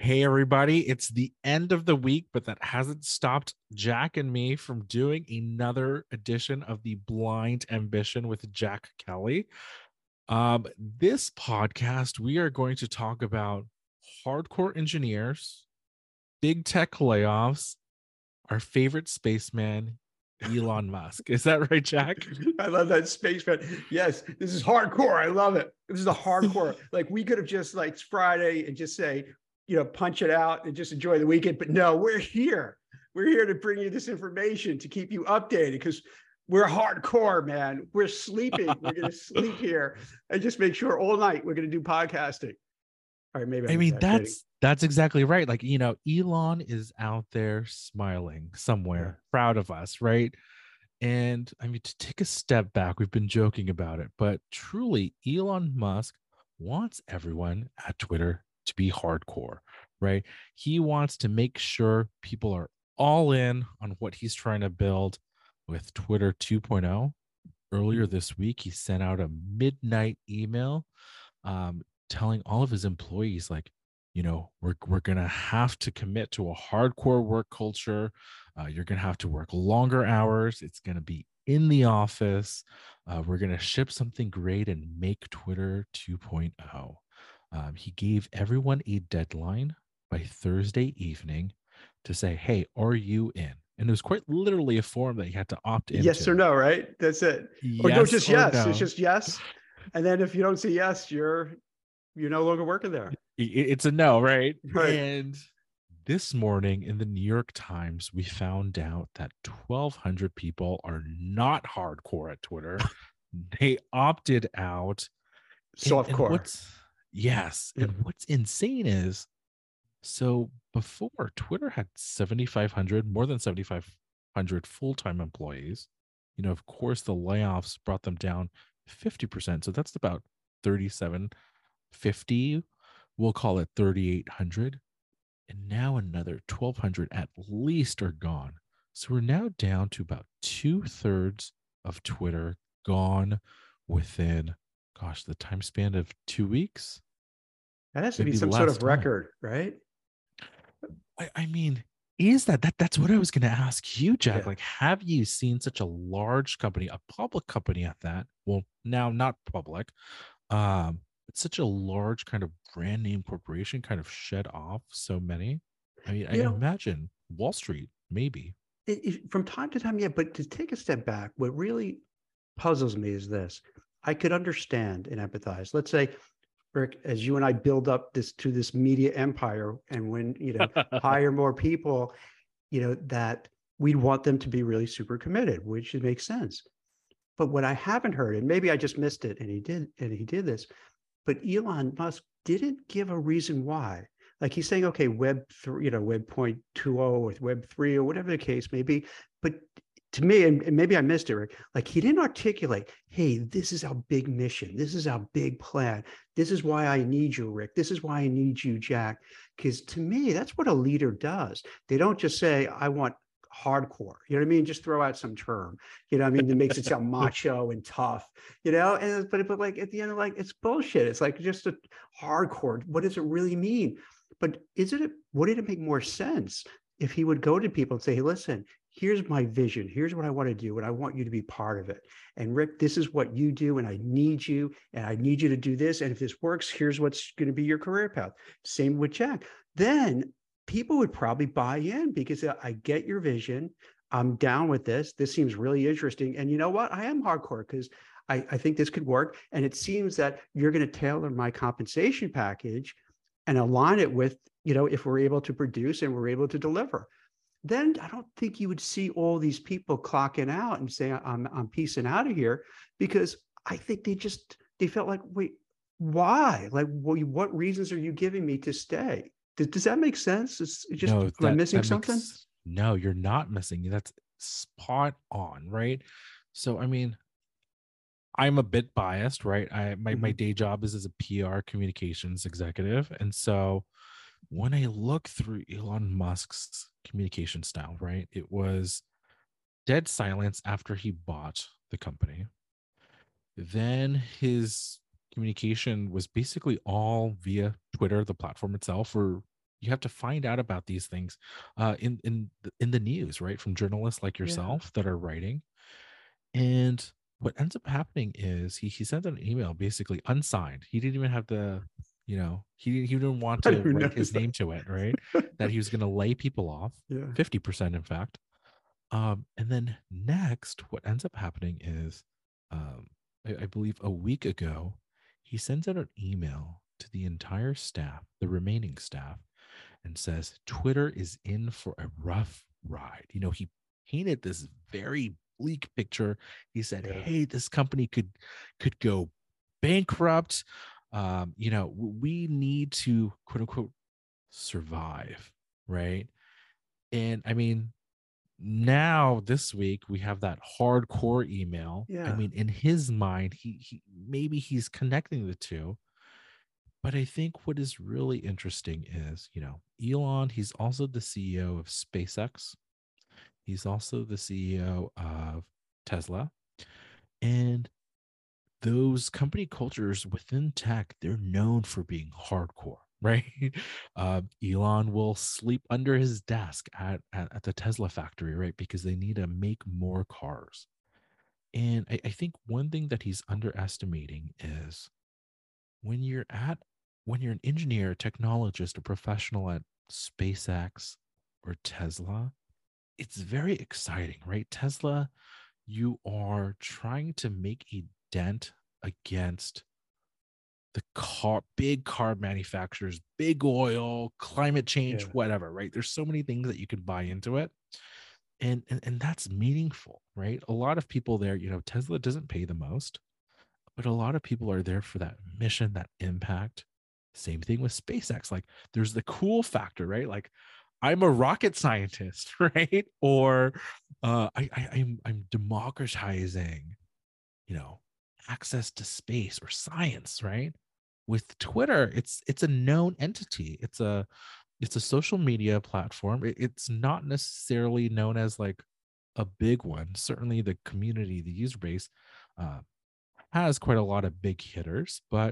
Hey, everybody. It's the end of the week, but that hasn't stopped Jack and me from doing another edition of the Blind Ambition with Jack Kelly. This podcast, we are going to talk about hardcore engineers, big tech layoffs, our favorite spaceman, Elon Musk. Is that right, Jack? I love that spaceman. Yes, this is hardcore. I love it. This is the hardcore. Like we could have just like it's Friday and just say, punch it out and just enjoy the weekend. But no, we're here. We're here to bring you this information to keep you updated because we're hardcore, man. We're sleeping. We're going to sleep here and just make sure all night we're going to do podcasting. All right, maybe I mean, kidding. that's exactly right. Like, Elon is out there smiling somewhere, proud of us, right? And I mean, to take a step back, we've been joking about it, but truly, Elon Musk wants everyone at Twitter to be hardcore, right? He wants to make sure people are all in on what he's trying to build with Twitter 2.0. Earlier this week, he sent out a midnight email telling all of his employees, like, we're gonna have to commit to a hardcore work culture. You're gonna have to work longer hours. It's gonna be in the office. We're gonna ship something great and make Twitter 2.0. He gave everyone a deadline by Thursday evening to say, "Hey, are you in?" And it was quite literally a form that you had to opt into. Yes or no, right? That's it. Or no, Yes just or yes. no. It's just yes. And then if you don't say yes, you're no longer working there. It's a no, right? Right. And this morning in the New York Times, we found out that 1,200 people are not hardcore at Twitter. They opted out. And Softcore. Yep. and what's insane is, so before, Twitter had 7,500, more than 7,500 full-time employees. Of course, the layoffs brought them down 50%. So that's about 3,750. We'll call it 3,800. And now another 1,200 at least are gone. So we're now down to about 2/3 of Twitter gone within, gosh, the time span of 2 weeks. That has to be Maybe some sort less of time. record, right? I mean, is that's what I was going to ask you, Jack. Yeah. Like, have you seen such a large company, a public company at that? Well, now not public. It's such a large kind of brand name corporation kind of shed off so many. I mean, I You know, imagine Wall Street, maybe. from time to time, yeah. But to take a step back, what really puzzles me is this. I could understand and empathize. Let's say, Rick, as you and I build up this media empire, and when hire more people, that we'd want them to be really super committed, which makes sense. But what I haven't heard, and maybe I just missed it, and he did this, but Elon Musk didn't give a reason why. Like he's saying, okay, Web 3, Web 0.20 or Web 3 or whatever the case may be. But to me, and maybe I missed it, Rick, like he didn't articulate, hey, this is our big mission. This is our big plan. This is why I need you, Rick. This is why I need you, Jack. Because to me, that's what a leader does. They don't just say, I want hardcore. You know what I mean? Just throw out some term. That makes it sound macho and tough. And but like at the end of like it's bullshit. It's like just a hardcore. What does it really mean? But wouldn't it make more sense if he would go to people and say, hey, listen, here's my vision. Here's what I want to do. And I want you to be part of it. And Rick, this is what you do. And I need you. And I need you to do this. And if this works, here's what's going to be your career path. Same with Jack. Then people would probably buy in because I get your vision. I'm down with this. This seems really interesting. And you know what? I am hardcore because I think this could work. And it seems that you're going to tailor my compensation package and align it with, if we're able to produce and we're able to deliver. Then I don't think you would see all these people clocking out and saying, I'm piecing out of here, because I think they felt like, wait, why? Like, what reasons are you giving me to stay? Does that make sense? No, Am I missing that something? makes no, you're not missing. That's spot on, right? So I mean, I'm a bit biased, right? My Mm-hmm. day job is as a PR communications executive. And so when I look through Elon Musk's communication style, right, it was dead silence after he bought the company. Then his communication was basically all via Twitter, the platform itself, for You have to find out about these things in the news, right? From journalists like Yeah. yourself that are writing. And what ends up happening is he sent an email basically unsigned. He didn't even have the, he didn't want I to didn't write notice his name that. to it, right? That he was going to lay people off, Yeah. 50% in fact. And then next, what ends up happening is, um, I believe a week ago, he sends out an email to the entire staff, the remaining staff, and says Twitter is in for a rough ride. He painted this very bleak picture. He said, Yeah. "Hey, this company could go bankrupt. We need to quote unquote survive, right?" And I mean, now this week we have that hardcore email. I Yeah. mean, in his mind, he maybe he's connecting the two, but I think what is really interesting is, Elon, he's also the CEO of SpaceX. He's also the CEO of Tesla. And those company cultures within tech, they're known for being hardcore, right? Elon will sleep under his desk at the Tesla factory, right? Because they need to make more cars. And I think one thing that he's underestimating is when you're at when you're an engineer, a technologist, a professional at SpaceX or Tesla, it's very exciting, right? Tesla, you are trying to make a dent against the big car manufacturers, big oil, climate change, Yeah. whatever, right? There's so many things that you can buy into it. And that's meaningful, right? A lot of people there, Tesla doesn't pay the most, but a lot of people are there for that mission, that impact. Same thing with SpaceX. Like there's the cool factor, right? Like I'm a rocket scientist, right? Or I'm democratizing, you know, access to space or science, right? With Twitter, it's a known entity. It's a social media platform. It's not necessarily known as like a big one. Certainly, the community, the user base, uh, has quite a lot of big hitters, but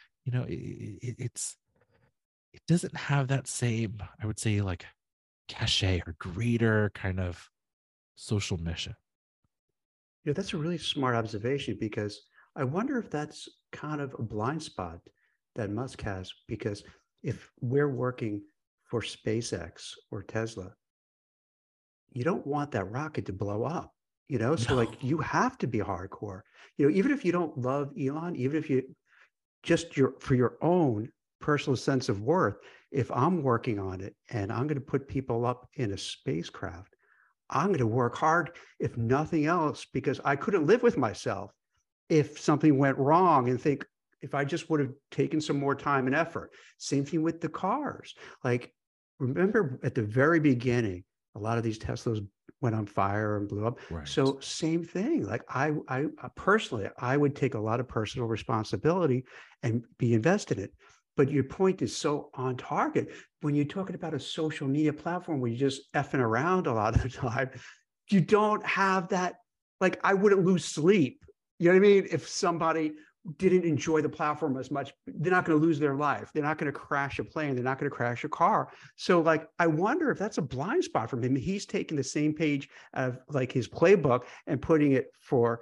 it doesn't have that same, I would say, like cachet or greater kind of social mission. Yeah, that's a really smart observation because I wonder if that's kind of a blind spot that Musk has. Because if we're working for SpaceX or Tesla, you don't want that rocket to blow up, So No, like you have to be hardcore, even if you don't love Elon, even if you just for your own personal sense of worth, if I'm working on it and I'm going to put people up in a spacecraft, I'm going to work hard, if nothing else, because I couldn't live with myself if something went wrong and think if I just would have taken some more time and effort. Same thing with the cars. Like, remember at the very beginning, a lot of these Teslas went on fire and blew up. right. So same thing. Like I personally, I would take a lot of personal responsibility and be invested in it. But your point is so on target. When you're talking about a social media platform where you're just effing around a lot of the time, you don't have that. Like I wouldn't lose sleep, you know what I mean? If somebody didn't enjoy the platform as much, they're not going to lose their life. They're not going to crash a plane. They're not going to crash a car. So, like, I wonder if that's a blind spot from him. He's taking the same page of like his playbook and putting it for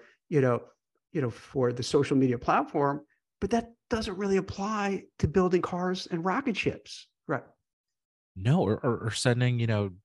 for the social media platform, but that doesn't really apply to building cars and rocket ships, right? No, or sending,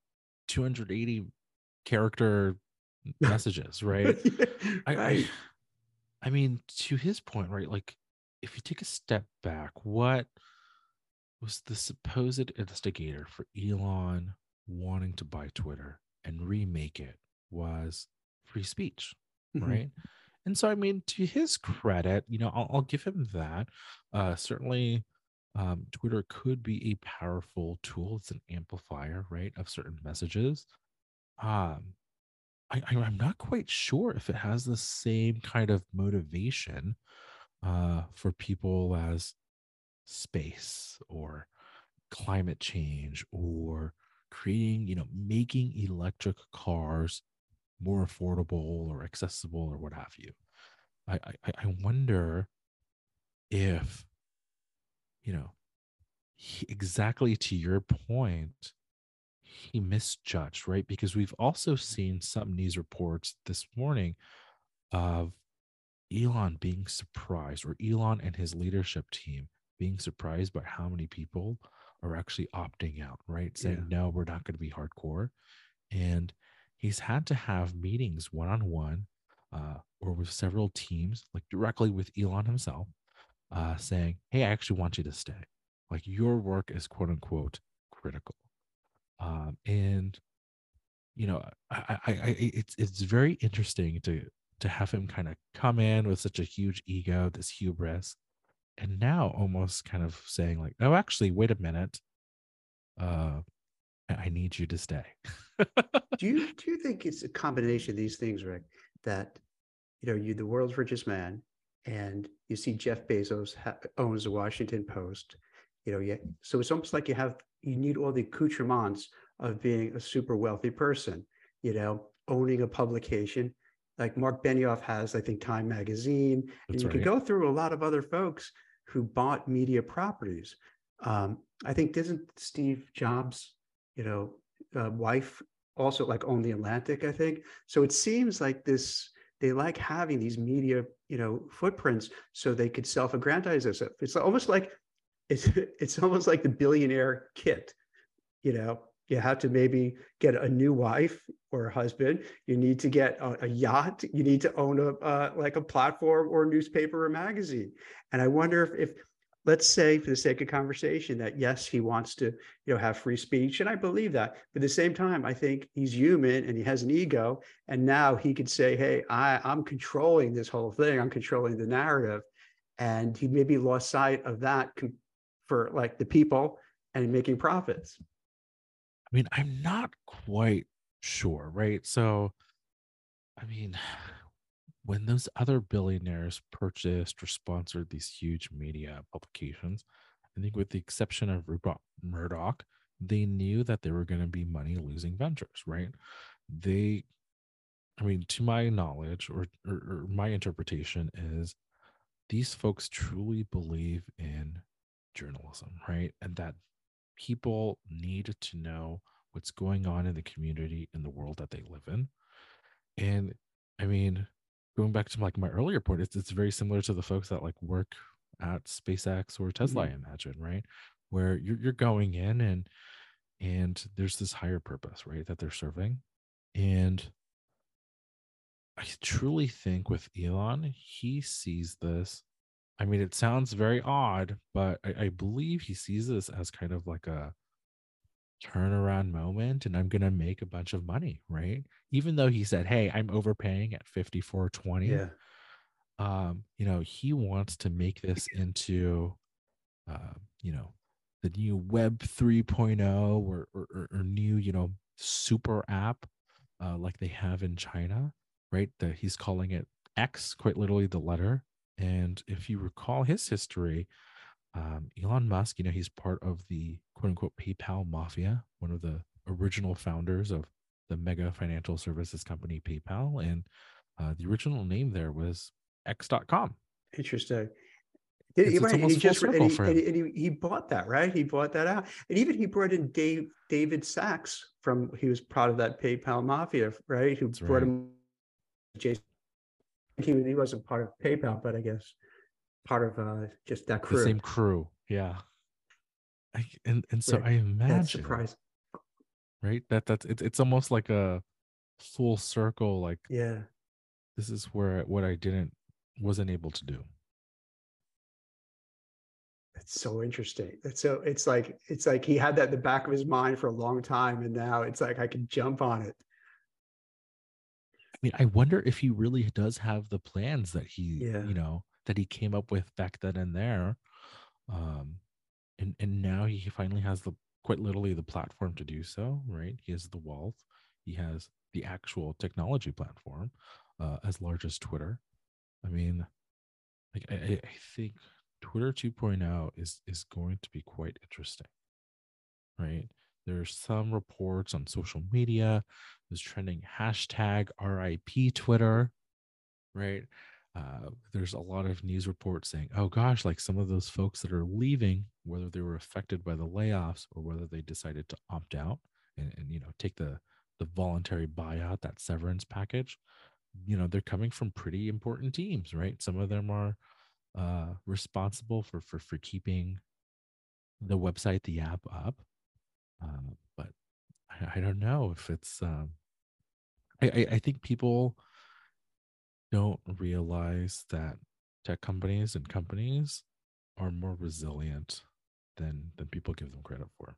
280 character messages, right? I, I Right. I mean, to his point, right? Like, if you take a step back, what was the supposed instigator for Elon wanting to buy Twitter and remake it was free speech, Mhm. right? And so, I mean, to his credit, I'll give him that. Certainly, Twitter could be a powerful tool. It's an amplifier, right, of certain messages. Um, I'm not quite sure if it has the same kind of motivation for people as space or climate change or creating, making electric cars more affordable or accessible or what have you. I wonder if, you know, exactly to your point, he misjudged, right? Because we've also seen some news reports this morning of Elon being surprised, or Elon and his leadership team being surprised by how many people are actually opting out, right? Yeah. Saying, no, we're not going to be hardcore. And he's had to have meetings one on one or with several teams, like directly with Elon himself, saying, hey, I actually want you to stay. Like your work is quote unquote critical. And it's very interesting to have him kind of come in with such a huge ego, this hubris, and now almost kind of saying like, oh, actually, wait a minute, uh, I need you to stay. Do you think it's a combination of these things, Rick, that you the world's richest man, and you see Jeff Bezos owns the Washington Post, yeah. So it's almost like you need all the accoutrements of being a super wealthy person, owning a publication like Mark Benioff has, I think, Time Magazine, and That's you could right. go through a lot of other folks who bought media properties. I think doesn't Steve Jobs, wife also like own the Atlantic, I think. So it seems like they like having these media, footprints so they could self-aggrandize themselves. It's almost like the billionaire kit, you have to maybe get a new wife or a husband. You need to get a yacht. You need to own like a platform or a newspaper or magazine. And I wonder if let's say, for the sake of conversation, that yes, he wants to have free speech, and I believe that. But at the same time, I think he's human and he has an ego, and now he could say, hey, I'm controlling this whole thing. I'm controlling the narrative. And he maybe lost sight of that for like the people and making profits. I mean, I'm not quite sure, right? So, I mean, when those other billionaires purchased or sponsored these huge media publications, I think with the exception of Rupert Murdoch, they knew that they were going to be money losing ventures, right? They, I mean, to my knowledge or my interpretation is these folks truly believe in journalism, right? And that people need to know what's going on in the community in the world that they live in. And I mean, going back to like my earlier point, it's very similar to the folks that like work at SpaceX or Tesla, I Mhm. imagine, right? Where you're going in and there's this higher purpose, right, that they're serving. And I truly think with Elon, he sees this. I mean, it sounds very odd, but I believe he sees this as kind of like a turnaround moment and I'm going to make a bunch of money, right? Even though he said, "Hey, I'm overpaying at 54.20." Yeah. He wants to make this into uh, you know, the new web 3.0 or new, super app like they have in China, right? That he's calling it X, quite literally the letter. And if you recall his history, Elon Musk, he's part of the quote unquote PayPal mafia, one of the original founders of the mega financial services company PayPal. And the original name there was X.com. Interesting. It's Right, and he almost full just and circle he for and him. he, and he bought that, right? He bought that out, and even he brought in David Sachs from he was part of that PayPal mafia, right? Who That's brought right. him Jason. He wasn't part of PayPal, but I guess part of just that The crew. same crew. Yeah. And so I Rick, that's imagine, surprising. right? It's almost like a full circle, like Yeah, this is where what I didn't wasn't able to do. it's so interesting. It's like he had that in the back of his mind for a long time, and now it's like I can jump on it. I mean, I wonder if he really does have the plans that Yeah, that he came up with back then and there. Um, and now he finally has the quite literally the platform to do so, right? He has the wealth, he has the actual technology platform, as large as Twitter. I mean, like I think Twitter 2.0 is going to be quite interesting, right? There's some reports on social media. There's trending hashtag RIP Twitter, right? there's a lot of news reports saying, oh gosh, like some of those folks that are leaving, whether they were affected by the layoffs or whether they decided to opt out and take the voluntary buyout, that severance package, they're coming from pretty important teams, right? Some of them are responsible for keeping the website, the app up. But I don't know if it's I think people don't realize that tech companies and companies are more resilient than people give them credit for.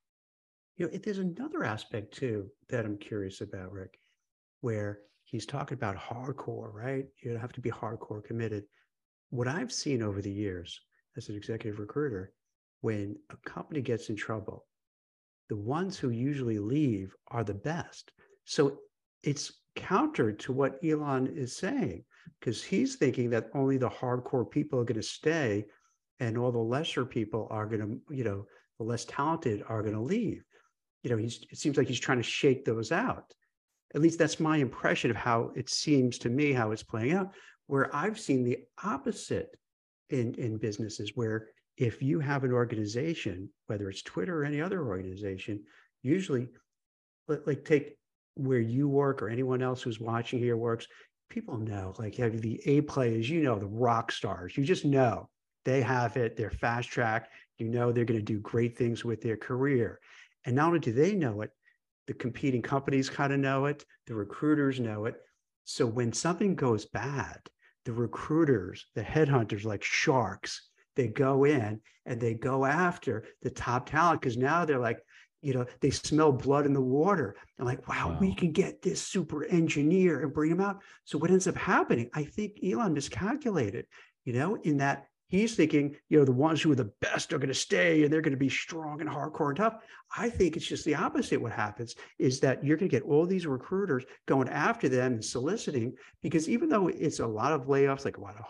There's another aspect too that I'm curious about, Rick, where he's talking about hardcore, right? You don't have to be hardcore committed. What I've seen over the years as an executive recruiter, when a company gets in trouble, the ones who usually leave are the best. So it's counter to what Elon is saying, because he's thinking that only the hardcore people are going to stay and all the lesser people are going to, the less talented are going to leave. It seems like he's trying to shake those out. At least that's my impression of how it seems to me, how it's playing out, where I've seen the opposite in businesses, where if you have an organization, whether it's Twitter or any other organization, usually, like take where you work or anyone else who's watching here works, people know, like you have the A players, the rock stars, you just know they have it, they're fast track, they're going to do great things with their career. And not only do they know it, the competing companies kind of know it, the recruiters know it. So when something goes bad, the recruiters, the headhunters, like sharks, they go in and they go after the top talent, because now they're like, they smell blood in the water. They're like, wow, we can get this super engineer and bring him out. So what ends up happening, I think Elon miscalculated, in that he's thinking, the ones who are the best are going to stay and they're going to be strong and hardcore and tough. I think it's just the opposite. What happens is that you're going to get all these recruiters going after them and soliciting, because even though it's a lot of layoffs, like what,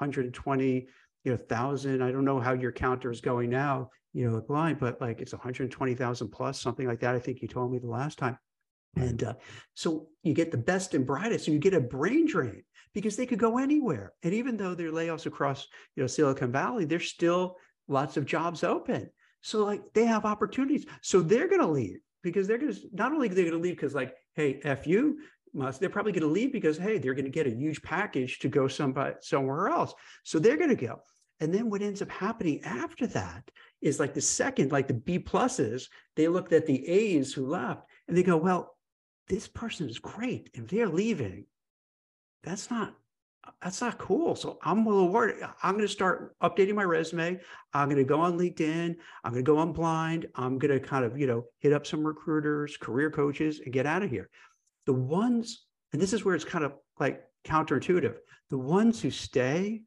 120,000, I don't know how your counter is going now, blind, but like it's 120,000 plus, something like that. I think you told me the last time. And so you get the best and brightest, so you get a brain drain because they could go anywhere. And even though there are layoffs across, Silicon Valley, there's still lots of jobs open. So like they have opportunities. So they're going to leave because they're going to, not only they're going to leave because like, hey, F you, they're probably going to leave because, hey, they're going to get a huge package to go somewhere else. So they're going to go. And then what ends up happening after that is like the second, like the B pluses, they looked at the A's who left and they go, well, this person is great and they're leaving. That's not cool. So I'm a little worried. I'm going to start updating my resume. I'm going to go on LinkedIn. I'm going to go on Blind. I'm going to kind of, hit up some recruiters, career coaches, and get out of here. The ones, and this is where it's kind of like counterintuitive, the ones who stay,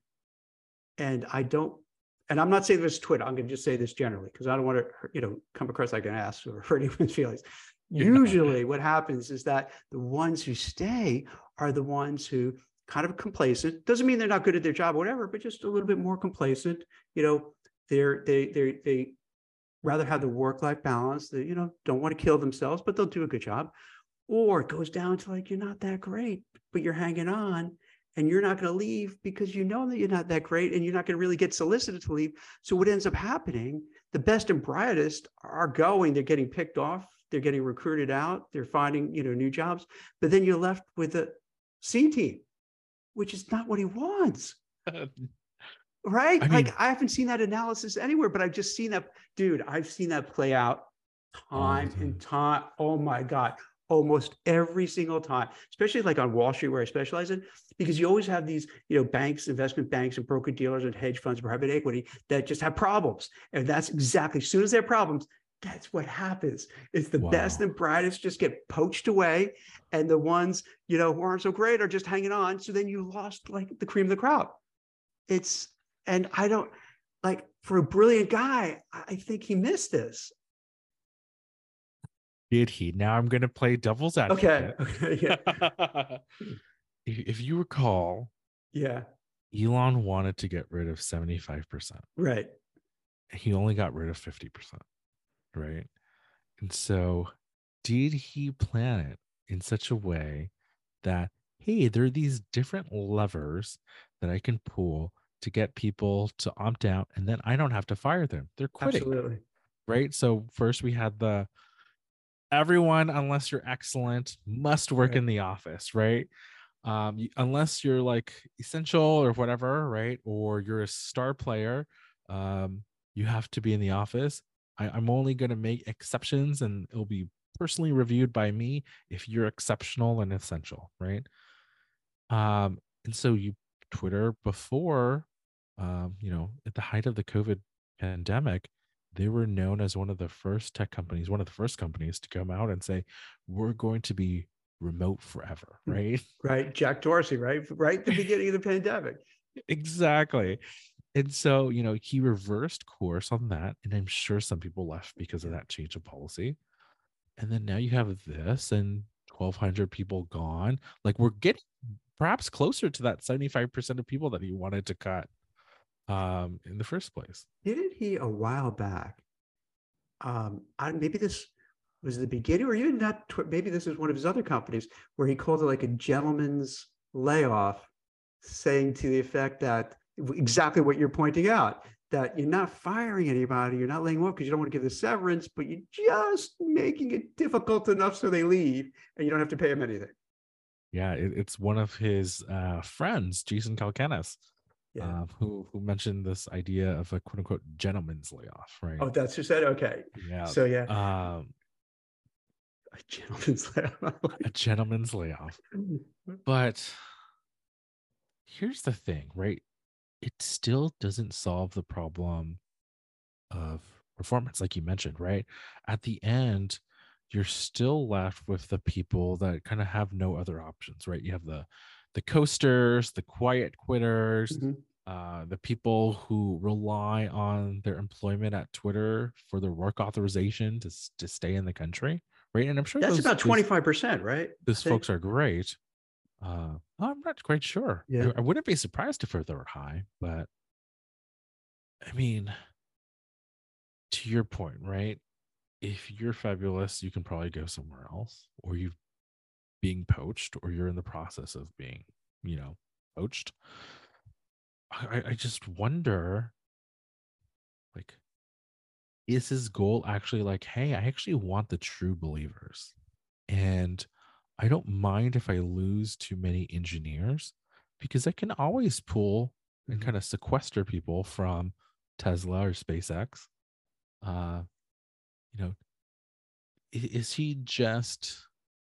and I'm not saying this Twitter, I'm going to just say this generally, because I don't want to, come across like an ass or hurt anyone's feelings. Usually what happens is that the ones who stay are the ones who kind of complacent. Doesn't mean they're not good at their job or whatever, but just a little bit more complacent. They rather have the work-life balance. They, don't want to kill themselves, but they'll do a good job. Or it goes down to like, you're not that great, but you're hanging on and you're not going to leave because you know that you're not that great and you're not going to really get solicited to leave. So what ends up happening, the best and brightest are going, they're getting picked off, they're getting recruited out, they're finding, new jobs, but then you're left with a C team, which is not what he wants. Right? I haven't seen that analysis anywhere, but I've just seen that, dude, I've seen that play out time and time. Oh my God. Almost every single time, especially like on Wall Street where I specialize in, because you always have these, banks, investment banks and broker dealers and hedge funds, private equity that just have problems. And that's exactly, as soon as they have problems, that's what happens. It's the best and brightest just get poached away. And the ones, who aren't so great are just hanging on. So then you lost like the cream of the crop. And I don't, like, for a brilliant guy, I think he missed this. Did he? Now I'm going to play devil's advocate. Okay. Yeah. If you recall, Elon wanted to get rid of 75%. Right. He only got rid of 50%. Right. And so did he plan it in such a way that, hey, there are these different levers that I can pull to get people to opt out, and then I don't have to fire them. They're quitting, Absolutely. right? So first we had the everyone, unless you're excellent, must work Right. in the office, right? Unless you're like essential or whatever, right? Or you're a star player, um, you have to be in the office. I'm only going to make exceptions, and it'll be personally reviewed by me if you're exceptional and essential, right? And so you Twitter before, at the height of the COVID pandemic, they were known as one of the first tech companies, one of the first companies to come out and say, we're going to be remote forever, right? Right. Jack Dorsey, right? Right at the beginning of the pandemic. Exactly. And so, he reversed course on that. And I'm sure some people left because of Yeah. that change of policy. And then now you have this and 1,200 people gone. Like we're getting perhaps closer to that 75% of people that he wanted to cut in the first place. Didn't he a while back? Maybe this was the beginning, or even not. Maybe this is one of his other companies where he called it like a gentleman's layoff, saying to the effect that exactly what you're pointing out, that you're not firing anybody, you're not laying them off because you don't want to give the severance, but you're just making it difficult enough so they leave and you don't have to pay them anything. Yeah, it's one of his friends, Jason Calacanis, Yeah. who mentioned this idea of a quote unquote gentleman's layoff, right? Oh, that's who said, okay. Yeah. So yeah, A a gentleman's layoff. gentleman's layoff. But here's the thing, right? It still doesn't solve the problem of performance, like you mentioned, right? At the end, you're still left with the people that kind of have no other options, right? You have the coasters, the quiet quitters, Mhm. the people who rely on their employment at Twitter for their work authorization to stay in the country, right? And I'm sure That's about 25%, right? I those think. folks are great. I'm not quite sure. Yeah. I wouldn't be surprised if they were high, but I mean, to your point, right? If you're fabulous, you can probably go somewhere else, or you're being poached, or you're in the process of being, poached. I just wonder, like, is his goal actually like, hey, I actually want the true believers, and I don't mind if I lose too many engineers because I can always pull and Mhm. kind of sequester people from Tesla or SpaceX. Uh, you know, is he just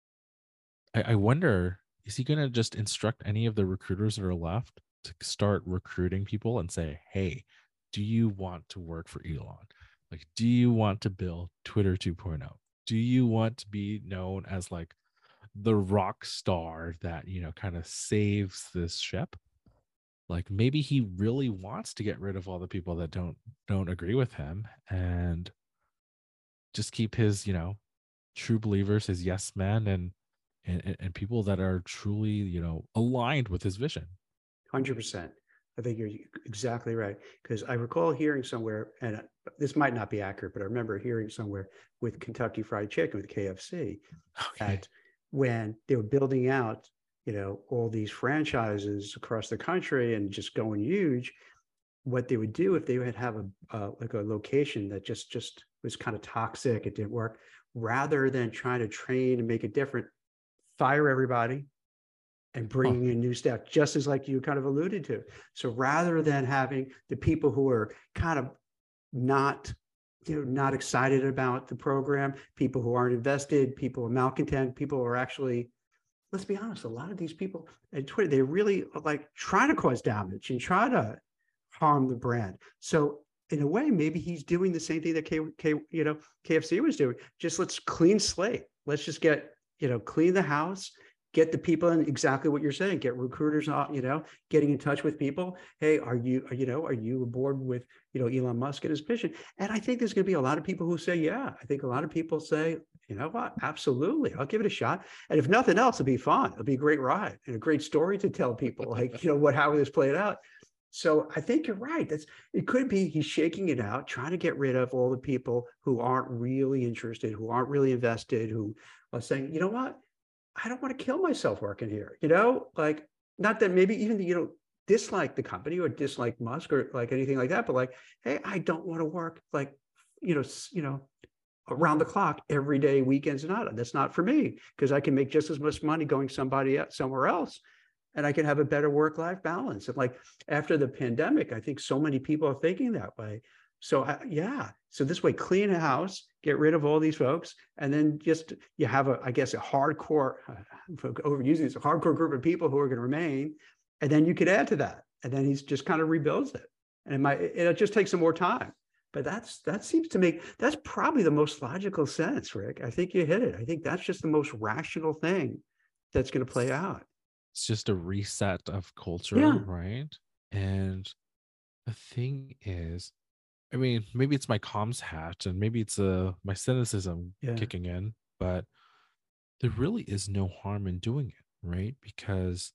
I wonder, is he going to just instruct any of the recruiters that are left to start recruiting people and say, hey, do you want to work for Elon? Like, do you want to build Twitter 2.0? Do you want to be known as like the rock star that, kind of saves this ship? Like maybe he really wants to get rid of all the people that don't agree with him and just keep his, true believers, his yes men, and people that are truly, aligned with his vision. 100%. I think you're exactly right. Because I recall hearing somewhere, and this might not be accurate, but I remember hearing somewhere with Kentucky Fried Chicken, with KFC, Okay. that when they were building out, all these franchises across the country and just going huge, what they would do if they would have like a location that just was kind of toxic, it didn't work, rather than trying to train and make it different, fire everybody and Huh. bringing in new staff, just as like you kind of alluded to. So rather than having the people who are kind of not, not excited about the program, people who aren't invested, people who are malcontent, people who are actually, let's be honest, a lot of these people at Twitter, they really are like trying to cause damage and try to harm the brand. So in a way, maybe he's doing the same thing that KFC was doing. Just let's clean slate. Let's just get, clean the house, get the people in exactly what you're saying, get recruiters, getting in touch with people. Hey, are you aboard with, Elon Musk and his vision? And I think there's going to be a lot of people who say, yeah. I think a lot of people say, you know what? Absolutely. I'll give it a shot. And if nothing else, it'll be fun. It'll be a great ride and a great story to tell people, like, how this played out. So I think you're right. It could be he's shaking it out, trying to get rid of all the people who aren't really interested, who aren't really invested, who are saying, I don't want to kill myself working here. Like, not that maybe even, dislike the company or dislike Musk or like anything like that, but like, hey, I don't want to work like, around the clock every day, weekends and not. That's not for me because I can make just as much money going somewhere else, and I can have a better work-life balance. And like after the pandemic, I think so many people are thinking that way. So yeah, so this way, clean a house, get rid of all these folks, and then just you have I guess a hardcore, overusing this, a hardcore group of people who are going to remain, and then you could add to that, and then he's just kind of rebuilds it, and it'll just take some more time. But that seems to make that's probably the most logical sense, Rick. I think you hit it. I think that's just the most rational thing that's going to play out. It's just a reset of culture, Yeah, right? And the thing is, I mean, maybe it's my comms hat and maybe it's my cynicism yeah. kicking in, but there really is no harm in doing it, right? Because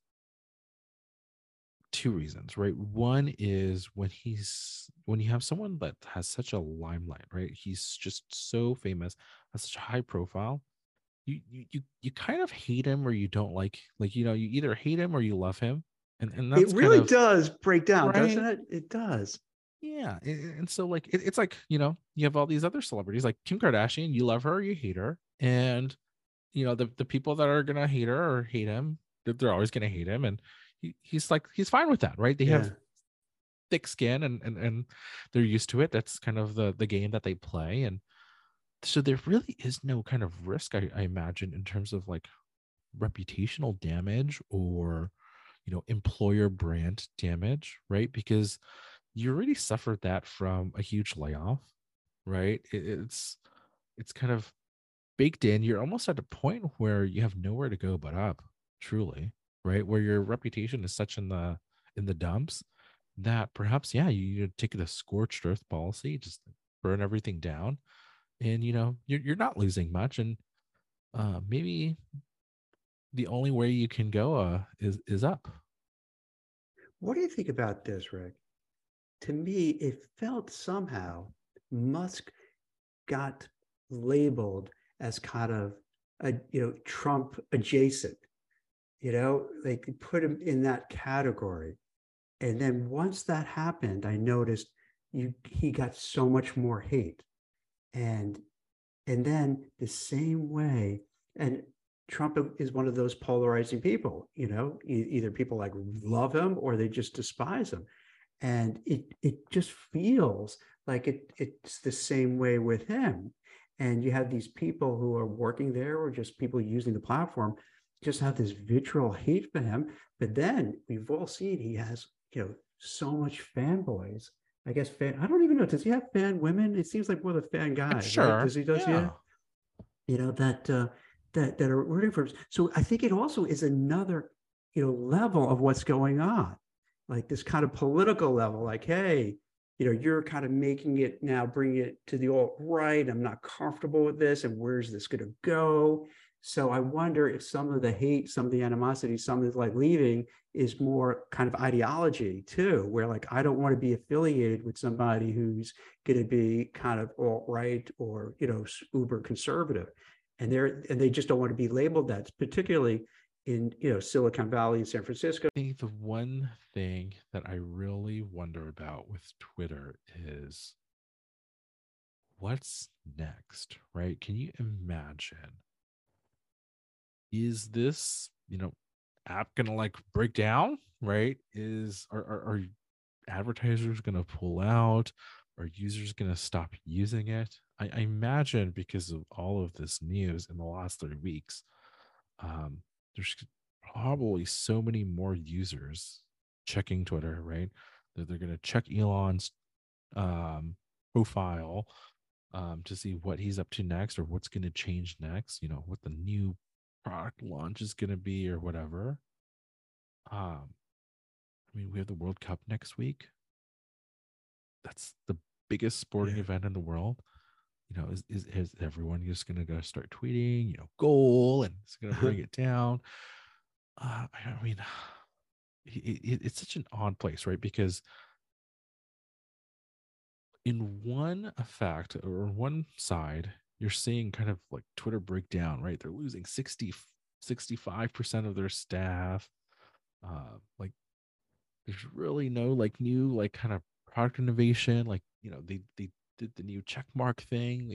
two reasons, right? One is when you have someone that has such a limelight, right? He's just so famous, has such a high profile. You kind of hate him or you don't like you either hate him or you love him, and It that's kind really of does break down, doesn't right. it? It does. Yeah, and so like it's like you have all these other celebrities like Kim Kardashian. You love her, or you hate her, and the people that are gonna hate her or hate him, they're always gonna hate him, and he's fine with that, right? They Yeah. have thick skin and they're used to it. That's kind of the game that they play, and so there really is no kind of risk, I imagine, in terms of like reputational damage or employer brand damage, right? Because you already suffered that from a huge layoff, right? It's kind of baked in. You're almost at a point where you have nowhere to go but up, truly, right? Where your reputation is such in the dumps that perhaps, yeah, you need to take the scorched earth policy, just burn everything down, and you're not losing much, and maybe the only way you can go is up. What do you think about this, Rick? To me, it felt somehow Musk got labeled as kind of a Trump adjacent. They could put him in that category. And then once that happened, I noticed he got so much more hate. And then the same way, and Trump is one of those polarizing people, either people like love him or they just despise him. And it just feels like it's the same way with him. And you have these people who are working there or just people using the platform just have this vitriol hate for him. But then we've all seen he has, so much fanboys. I guess I don't even know. Does he have fan women? It seems like more the fan I'm guys, right? sure. Does he? Yeah. That are rooting for him. So I think it also is another, level of what's going on, like this kind of political level. Like, hey, you're kind of making it now, bringing it to the alt right. I'm not comfortable with this, and where's this going to go? So I wonder if some of the hate, some of the animosity, some of the like leaving is more kind of ideology too, where like I don't want to be affiliated with somebody who's going to be kind of alt right or uber conservative, and they just don't want to be labeled that, particularly in Silicon Valley and San Francisco. I think the one thing that I really wonder about with Twitter is what's next, right? Can you imagine? Is this, app gonna like break down, right? Are advertisers gonna pull out? Are users gonna stop using it? I imagine because of all of this news in the last 3 weeks, there's probably so many more users checking Twitter, right? That they're gonna check Elon's profile to see what he's up to next or what's going to change next, what the new product launch is going to be or whatever. I mean, we have the World Cup next week. That's the biggest sporting Yeah. event in the world. Is everyone just going to go start tweeting, goal, and it's going to bring it down? I mean, it's such an odd place, right? Because in one effect or one side, you're seeing kind of like Twitter breakdown, right? They're losing 65% of their staff. Like there's really no like new like kind of product innovation. Like, they did the new check mark thing.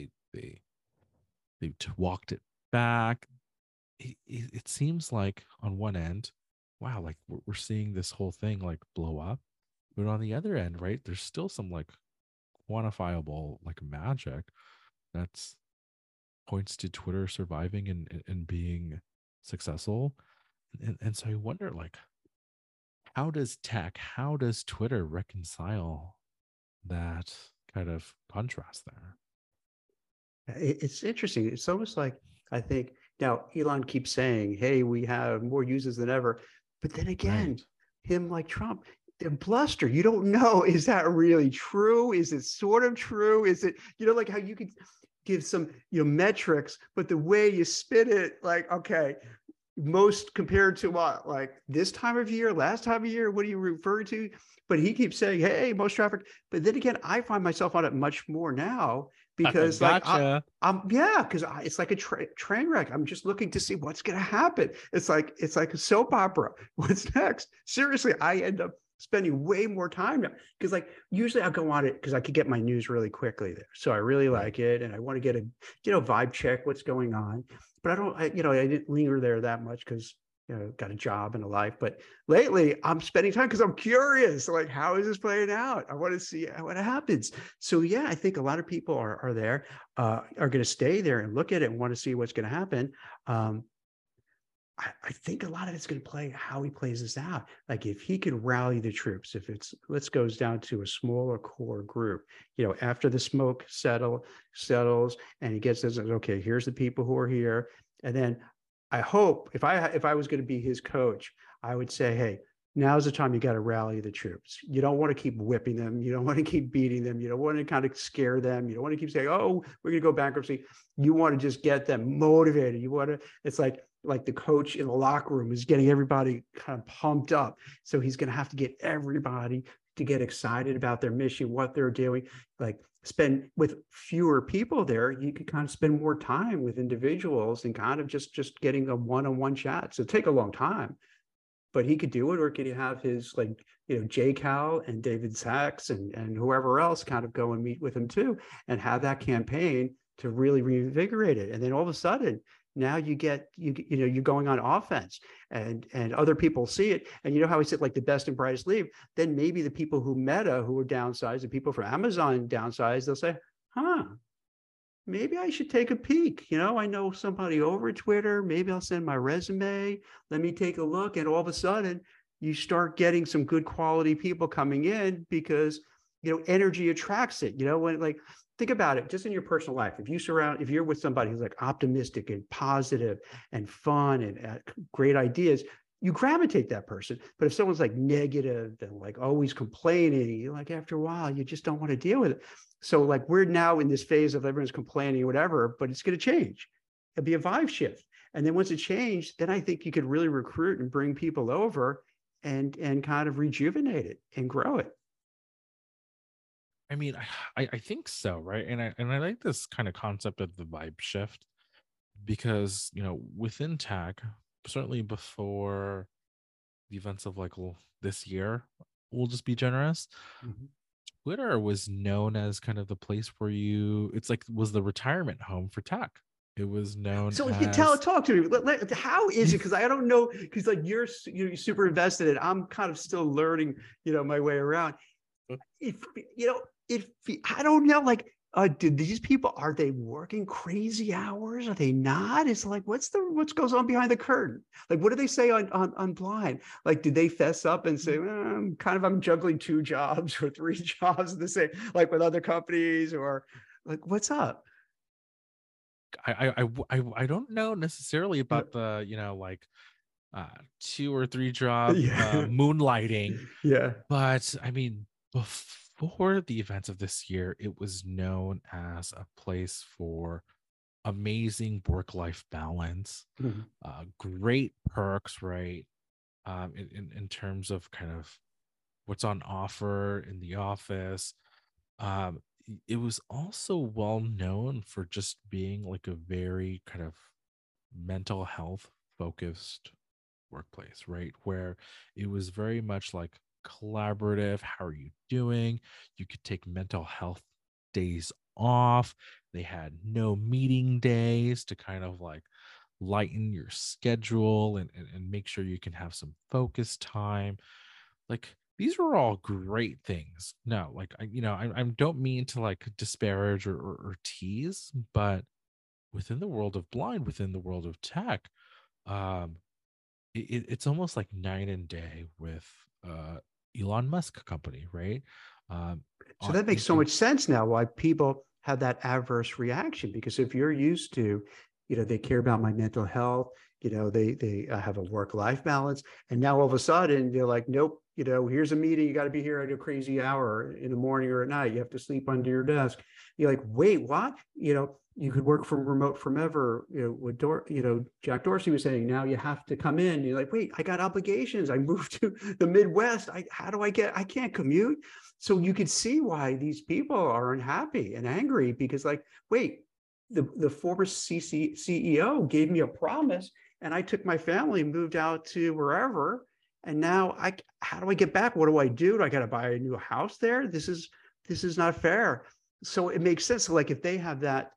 They walked it back. It seems like on one end, wow, like we're seeing this whole thing like blow up, but on the other end, right, there's still some like quantifiable like magic that's points to Twitter surviving and being successful. And so I wonder, like, how does Twitter reconcile that kind of contrast there? It's interesting. It's almost like, I think now Elon keeps saying, "Hey, we have more users than ever," but then again, Right. him like Trump, the bluster. You don't know, is that really true? Is it sort of true? Is it, like how you could give some, metrics, but the way you spin it, like, okay, most compared to what, like this time of year, last time of year, what are you referring to? But he keeps saying, "Hey, most traffic." But then again, I find myself on it much more now because, like, Gotcha. I'm yeah, because it's like a train wreck. I'm just looking to see what's going to happen. It's like a soap opera. What's next? Seriously, I end up spending way more time now because, like, usually I'll go on it because I could get my news really quickly there. So I really Right. like it, and I want to get a vibe check what's going on. But I don't, I didn't linger there that much because, got a job and a life. But lately, I'm spending time because I'm curious. Like, how is this playing out? I want to see what happens. So yeah, I think a lot of people are there, are going to stay there and look at it and want to see what's going to happen. Um, I think a lot of it's going to play how he plays this out. Like, if he could rally the troops, if it's, let's goes down to a smaller core group, after the smoke settles and he gets this, okay, here's the people who are here. And then I hope, if I was going to be his coach, I would say, hey, now's the time you got to rally the troops. You don't want to keep whipping them. You don't want to keep beating them. You don't want to kind of scare them. You don't want to keep saying, oh, we're going to go bankruptcy. You want to just get them motivated. You want to, it's like the coach in the locker room is getting everybody kind of pumped up. So he's going to have to get everybody to get excited about their mission, what they're doing. Like, spend with fewer people there, you can kind of spend more time with individuals and kind of just getting a one-on-one chat. So take a long time, but he could do it. Or could he have his, like, Jay Cal and David Sachs and whoever else kind of go and meet with him too, and have that campaign to really reinvigorate it. And then all of a sudden, now you're going on offense, and other people see it. And how he said, like, the best and brightest leave. Then maybe the people who Meta, who are downsized, the people from Amazon downsized, they'll say, huh, maybe I should take a peek. I know somebody over Twitter. Maybe I'll send my resume. Let me take a look. And all of a sudden, you start getting some good quality people coming in because, energy attracts it. When, like, think about it just in your personal life. If you're with somebody who's like optimistic and positive and fun and great ideas, you gravitate that person. But if someone's like negative and like always complaining, you like, after a while, you just don't want to deal with it. So, like, we're now in this phase of everyone's complaining or whatever, but it's going to change. It'll be a vibe shift. And then once it changed, then I think you could really recruit and bring people over and kind of rejuvenate it and grow it. I mean, I think so, right? And I like this kind of concept of the vibe shift because, within tech, certainly before the events of like this year, we'll just be generous. Mhm. Twitter was known as kind of the place where it's like was the retirement home for tech. It was known So you as talk to me. How is it? Because I don't know. Because, like, you're super invested in it. I'm kind of still learning, my way around. If if I don't know, like, did these people, are they working crazy hours? Are they not? It's like, what goes on behind the curtain? Like, what do they say on Blind? Like, did they fess up and say, I'm juggling two jobs or three jobs the same, like with other companies, or like, what's up? I don't know necessarily Yeah, about the like two or three job yeah, moonlighting, yeah. but I mean before the events of this year, it was known as a place for amazing work life balance, Mhm. great perks, right? In terms of kind of what's on offer in the office. It was also well known for just being like a very kind of mental health focused workplace, right? Where it was very much like collaborative. How are you doing? You could take mental health days off. They had no meeting days to kind of like lighten your schedule and make sure you can have some focus time. Like these are all great things. No, like I don't mean to like disparage or tease, but within the world of blind, within the world of tech, um, it's almost like night and day with Elon Musk company, right? Um, So that makes so much sense now why people have that adverse reaction. Because if you're used to, they care about my mental health, they have a work-life balance, and now all of a sudden they're like, nope, here's a meeting, you got to be here at a crazy hour in the morning or at night. You have to sleep under your desk. You're like, wait, what? You could work from remote from ever. Jack Dorsey was saying, now you have to come in. You're like, wait, I got obligations. I moved to the Midwest. I can't commute. So you could see why these people are unhappy and angry because, like, wait, the former CEO gave me a promise, and I took my family and moved out to wherever, and now how do I get back? What do I do? Do I got to buy a new house there? This is not fair. So it makes sense. So like if they have that,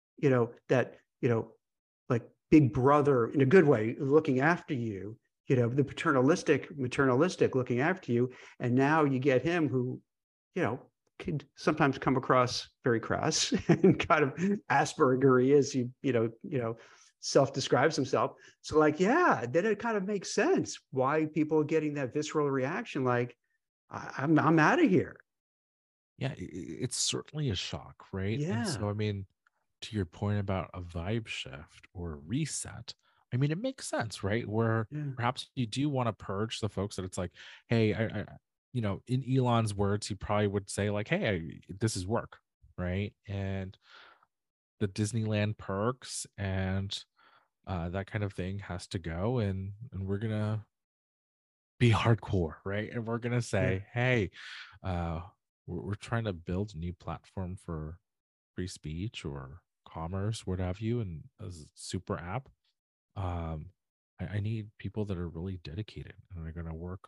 like big brother in a good way looking after you, the maternalistic looking after you, and now you get him who could sometimes come across very crass and kind of Asperger-y as self-describes himself. So like, yeah, then it kind of makes sense why people are getting that visceral reaction. Like, I'm out of here. Yeah, it's certainly a shock, right? And Yeah. so, I mean, to your point about a vibe shift or a reset, I mean, it makes sense, right? Where Yeah. perhaps you do want to purge the folks that it's like, hey, in Elon's words, he probably would say like, hey, this is work, right? And the Disneyland perks and that kind of thing has to go, and we're gonna be hardcore, right? And we're gonna Yeah. say, hey, uh, we're trying to build a new platform for free speech or commerce, what have you, and as a super app. Um, I need people that are really dedicated and are gonna work,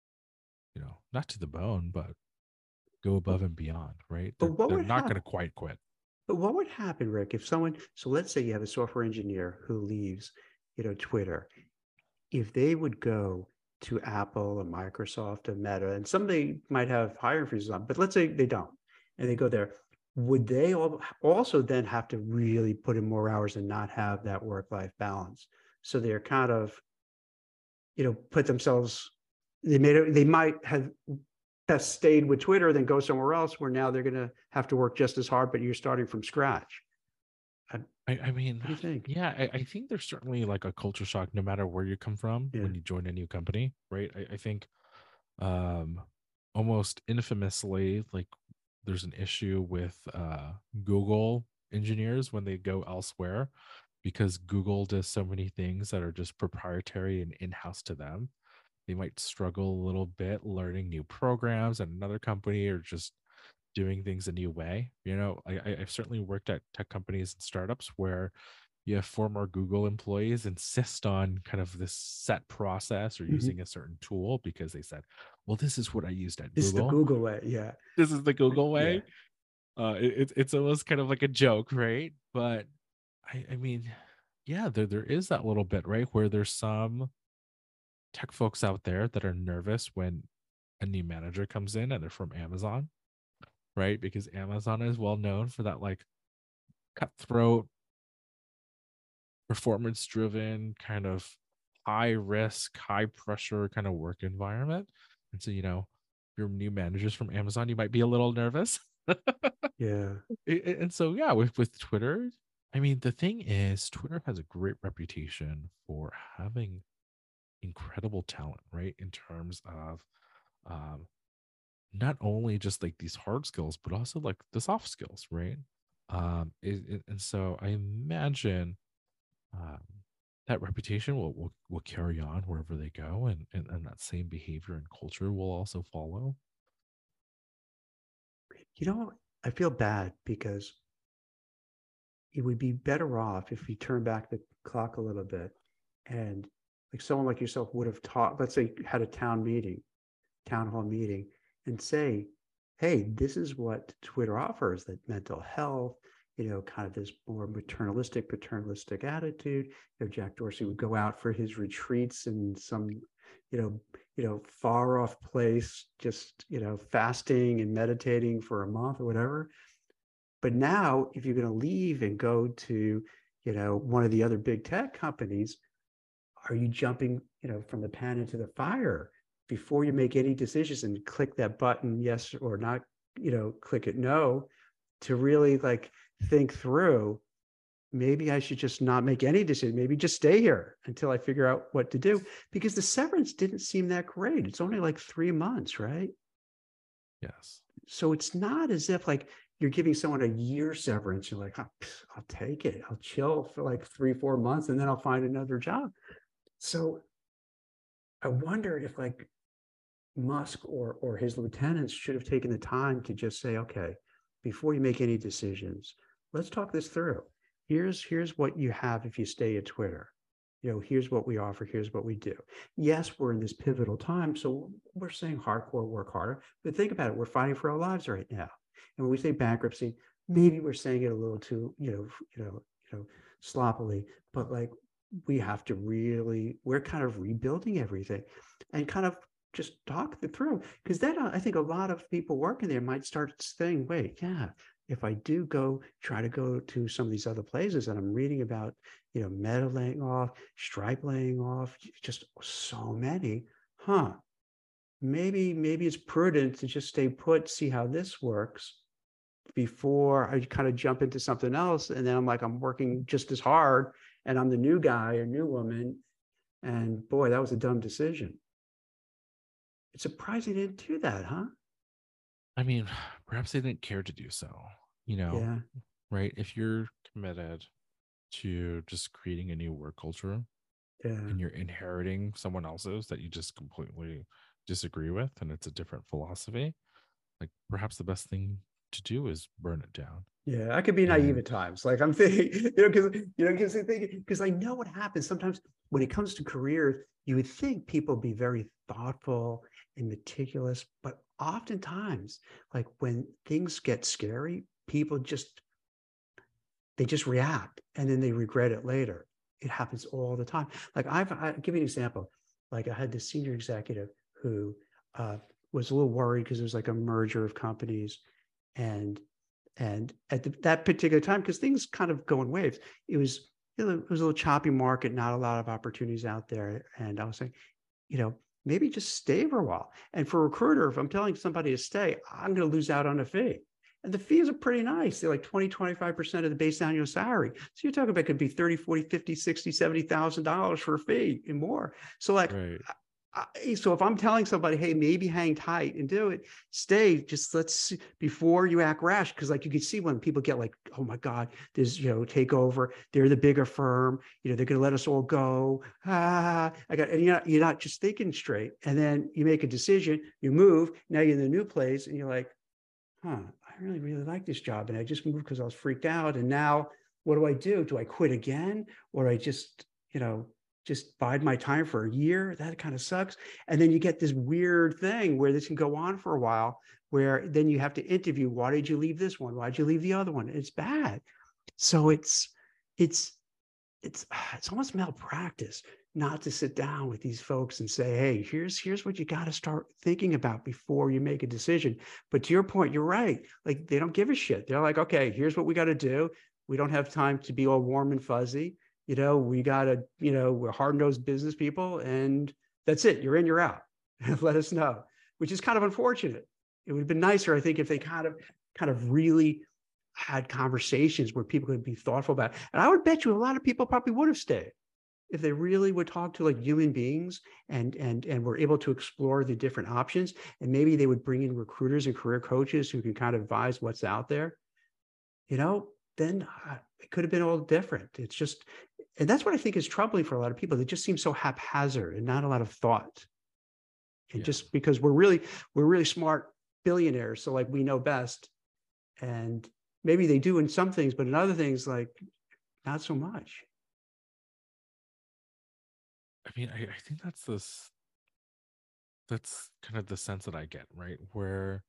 not to the bone, but go But, above and beyond, right? but what They're would not happen? gonna quite quit. But what would happen, Rick, if someone, so let's say you have a software engineer who leaves, Twitter, if they would go to Apple or Microsoft or Meta, and somebody might have hiring freezes on, but let's say they don't, and they go there, would they also then have to really put in more hours and not have that work-life balance? So they're kind of, put themselves, they might have best stayed with Twitter, then go somewhere else where now they're going to have to work just as hard, but you're starting from scratch. I mean, What do you think? yeah, I think there's certainly like a culture shock no matter where you come from Yeah. when you join a new company, right? I think um almost infamously, like there's an issue with Google engineers when they go elsewhere because Google does so many things that are just proprietary and in-house to them. They might struggle a little bit learning new programs at another company or just doing things a new way. I've certainly worked at tech companies and startups where you have former Google employees insist on kind of this set process or Mm-hmm. using a certain tool because they said, well, this is what I used at This is the Google. Google way. Yeah. This is the Google Yeah. way. It's almost kind of like a joke, right? But I mean, yeah, there is that little bit, right? Where there's some tech folks out there that are nervous when a new manager comes in and they're from Amazon, right? Because Amazon is well known for that like cutthroat, performance driven, kind of high risk, high pressure kind of work environment. And so, your new managers from Amazon, you might be a little nervous. Yeah. And so, yeah, with Twitter, I mean, the thing is, Twitter has a great reputation for having incredible talent, right? In terms of um, not only just like these hard skills, but also like the soft skills, right? And so I imagine um, that reputation will carry on wherever they go, and that same behavior and culture will also follow. I feel bad because it would be better off if we turn back the clock a little bit and like someone like yourself would have taught, let's say, had a town hall meeting, and say, hey, this is what Twitter offers, that mental health, kind of this more paternalistic attitude. Jack Dorsey would go out for his retreats in some, far off place, just, fasting and meditating for a month or whatever. But now, if you're going to leave and go to, one of the other big tech companies, are you jumping, from the pan into the fire before you make any decisions and click that button, yes or not, click it no, to really like think through, maybe I should just not make any decision, maybe just stay here until I figure out what to do, because the severance didn't seem that great. It's only like 3 months, right? Yes. So it's not as if like you're giving someone a year severance. You're like, oh, I'll take it. I'll chill for like 3-4 months and then I'll find another job. So I wonder if like Musk or his lieutenants should have taken the time to just say, okay, before you make any decisions, let's talk this through. Here's what you have if you stay at Twitter. Here's what we offer. Here's what we do. Yes, we're in this pivotal time, so we're saying hardcore, work harder. But think about it: we're fighting for our lives right now. And when we say bankruptcy, maybe we're saying it a little too, sloppily. But like, we have to really, we're kind of rebuilding everything, and kind of just talk it through. Because then I think a lot of people working there might start saying, wait, yeah, if I do try to go to some of these other places, and I'm reading about, Meta laying off, Stripe laying off, just so many, maybe it's prudent to just stay put, see how this works before I kind of jump into something else. And then I'm working just as hard, and I'm the new guy or new woman. And boy, that was a dumb decision. It's surprising they didn't do that, huh? I mean, perhaps they didn't care to do so, Yeah. right? If you're committed to just creating a new work culture Yeah. and you're inheriting someone else's that you just completely disagree with and it's a different philosophy, like perhaps the best thing to do is burn it down. Yeah, I could be naive And at times. Like I'm thinking, because I know what happens sometimes when it comes to careers. You would think people be very thoughtful and meticulous, but oftentimes, like when things get scary, people they just react, and then they regret it later. It happens all the time. Like I'll give you an example. Like I had this senior executive who was a little worried because there was like a merger of companies, and at that particular time, because things kind of go in waves, it was it was a little choppy market, not a lot of opportunities out there. And I was saying, maybe just stay for a while. And for a recruiter, if I'm telling somebody to stay, I'm going to lose out on a fee. And the fees are pretty nice. They're like 20-25% of the base annual salary. So you're talking about could be 30, 40, 50, 60, $70,000 for a fee and more. So like, right. so if I'm telling somebody, hey, maybe hang tight and do it, stay, just let's see, before you act rash. Cause like you can see when people get like, oh my God, there's, take over, they're the bigger firm, they're going to let us all go. And you're not just thinking straight. And then you make a decision, you move, now you're in the new place and you're like, I really, really like this job. And I just moved because I was freaked out. And now what do I do? Do I quit again? Or I just, just bide my time for a year? That kind of sucks. And then you get this weird thing where this can go on for a while, where then you have to interview, why did you leave this one? Why did you leave the other one? It's bad. So it's almost malpractice not to sit down with these folks and say, hey, here's what you got to start thinking about before you make a decision. But to your point, you're right. Like they don't give a shit. They're like, okay, here's what we got to do. We don't have time to be all warm and fuzzy. We got to, we're hard-nosed business people, and that's it. You're in, you're out. Let us know, which is kind of unfortunate. It would have been nicer, I think, if they kind of really had conversations where people could be thoughtful about it. And I would bet you a lot of people probably would have stayed if they really would talk to like human beings and were able to explore the different options. And maybe they would bring in recruiters and career coaches who can kind of advise what's out there, then it could have been all different. It's just, and that's what I think is troubling for a lot of people. They just seem so haphazard and not a lot of thought. And just because we're really smart billionaires, so like we know best, and maybe they do in some things, but in other things, like not so much. I mean, I think that's kind of the sense that I get, right? Where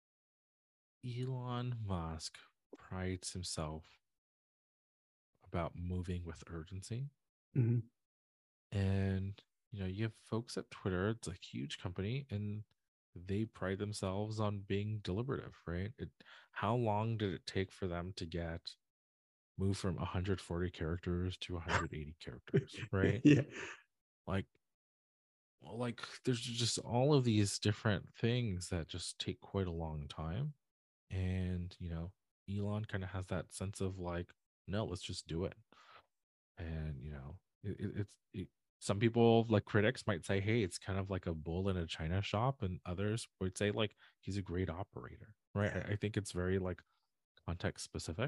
Elon Musk prides himself about moving with urgency. Mhm. And, you have folks at Twitter, it's a huge company, and they pride themselves on being deliberative, right? How long did it take for them to move from 140 characters to 180 characters, right? Yeah. Like, well, like there's just all of these different things that just take quite a long time. And, Elon kind of has that sense of like, no, let's just do it. And, some people, like critics, might say, hey, it's kind of like a bull in a china shop, and others would say like he's a great operator, right? I think it's very like context specific.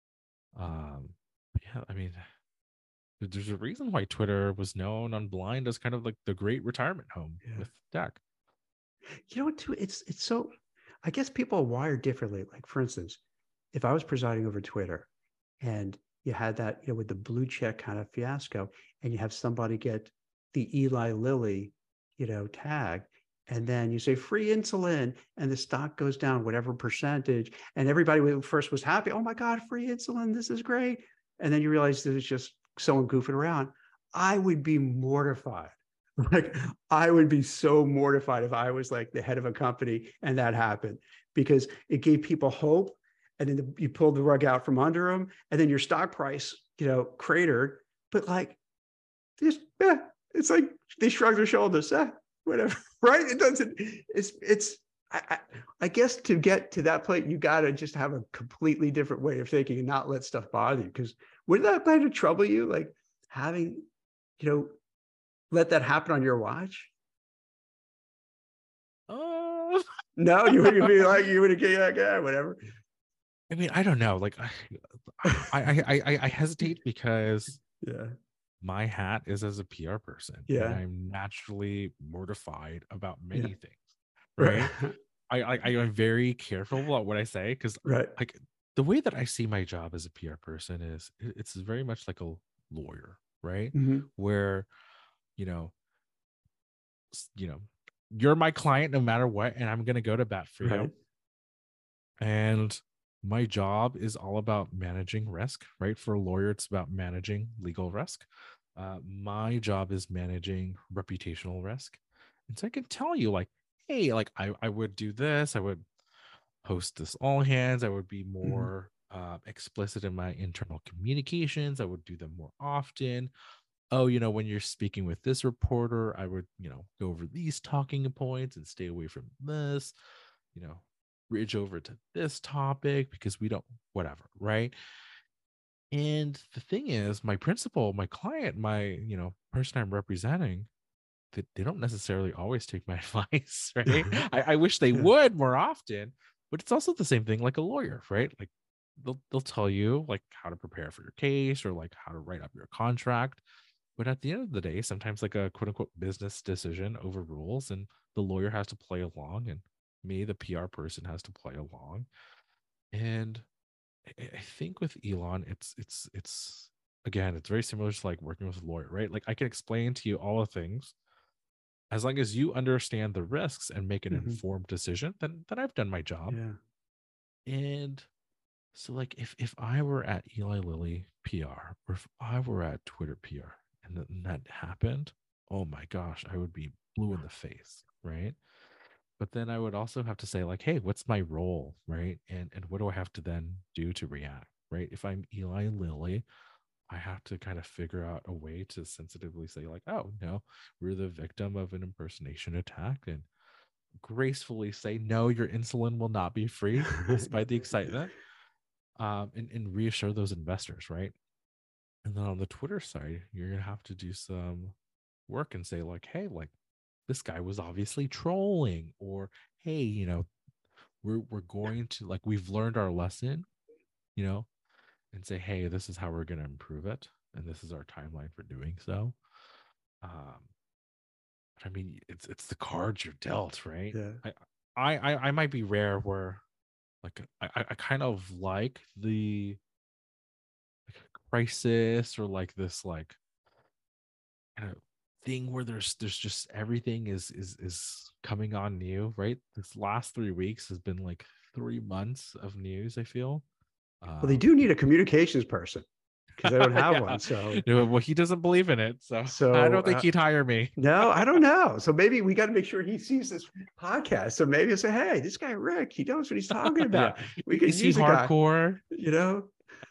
Yeah, I mean, there's a reason why Twitter was known on Blind as kind of like the great retirement home Yeah. with Dak. You know what, too? It's so, I guess people are wired differently. Like, for instance, if I was presiding over Twitter and you had that, with the blue check kind of fiasco, and you have somebody get the Eli Lilly, tag, and then you say free insulin, and the stock goes down whatever percentage, and everybody first was happy. Oh my God, free insulin, this is great. And then you realize that it's just someone goofing around. I would be mortified. Like, I would be so mortified if I was like the head of a company and that happened, because it gave people hope, and then you pulled the rug out from under them, and then your stock price, cratered. But like this, yeah, it's like they shrug their shoulders, whatever, right? It doesn't. It's. I guess to get to that point, you got to just have a completely different way of thinking and not let stuff bother you. Because wouldn't that kind of trouble you, like having, let that happen on your watch? Oh, No, you would be like, you would get like, yeah, whatever. I mean, I don't know. Like, I hesitate because Yeah, my hat is as a PR person, and yeah, I'm naturally mortified about yeah. many things, Right, right? I am very careful about what I say because, right. like, the way that I see my job as a PR person is it's very much like a lawyer, right? Mm-hmm. Where you know, you know, you're my client no matter what, and I'm gonna go to bat for Right. you. And my job is all about managing risk, right? For a lawyer, it's about managing legal risk. My job is managing reputational risk. And so I can tell you, like, hey, like I would do this, I would host this all hands, I would be Mm-hmm. more explicit in my internal communications, I would do them more often. Oh, when you're speaking with this reporter, I would, go over these talking points and stay away from this, you know, bridge over to this topic because we don't, whatever, right? And the thing is, my principal, my client, my, person I'm representing, that they don't necessarily always take my advice, right? I wish they Yeah. would more often, but it's also the same thing like a lawyer, right? Like they'll tell you like how to prepare for your case or like how to write up your contract. But at the end of the day, sometimes like a quote unquote business decision overrules and the lawyer has to play along and me, the PR person, has to play along. And I think with Elon, it's again, it's very similar to like working with a lawyer, right? Like I can explain to you all the things. As long as you understand the risks and make an Mm-hmm. informed decision, then I've done my job. Yeah. And so like if I were at Eli Lilly PR or if I were at Twitter PR and that happened, oh my gosh, I would be blue in the face, right? But then I would also have to say like, hey, what's my role, right? And what do I have to then do to react, right? If I'm Eli Lilly, I have to kind of figure out a way to sensitively say like, oh no, we're the victim of an impersonation attack, and gracefully say no, your insulin will not be free despite the excitement, and reassure those investors, right? And then on the Twitter side, you're gonna have to do some work and say like, hey, like this guy was obviously trolling, or hey, we're going to like we've learned our lesson, you know, and say, hey, this is how we're gonna improve it, and this is our timeline for doing so. Um, but I mean, it's the cards you're dealt, right? Yeah. I might be rare where like I kind of like the crisis or like this like kind of thing where there's just everything is coming on new, right? This last 3 weeks has been like 3 months of news, I feel. Well, they Um, do need a communications person because they don't have yeah. one. So, No, well, he doesn't believe in it, so I so don't think he'd hire me. no, I don't know. So maybe we got to make sure he sees this podcast. So maybe I say, hey, this guy Rick, he knows what he's talking Yeah. about. We could Is he use a guy, hardcore? you know.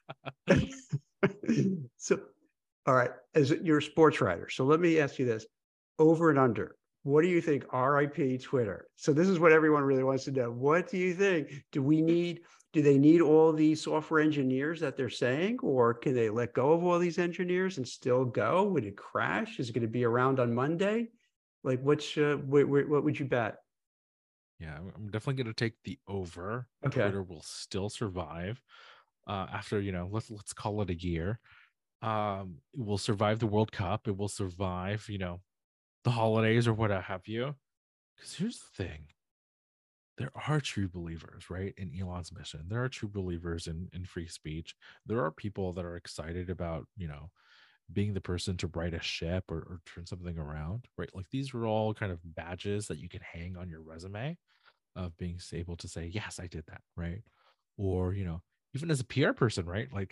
So, all right, as you're a sports writer, so let me ask you this: over and under. What do you think? RIP Twitter. So this is what everyone really wants to know. What do you think? Do they need all these software engineers that they're saying, or can they let go of all these engineers and still go? Would it crash? Is it going to be around on Monday? Like, what would you bet? Yeah, I'm definitely going to take the over. Okay. Twitter will still survive after, let's call it a year. It will survive the World Cup. It will survive, the holidays or what have you. Because here's the thing: there are true believers, right, in Elon's mission. There are true believers in free speech. There are people that are excited about, being the person to right a ship or turn something around, right? Like these are all kind of badges that you can hang on your resume of being able to say, yes, I did that, right? Or, even as a PR person, right? Like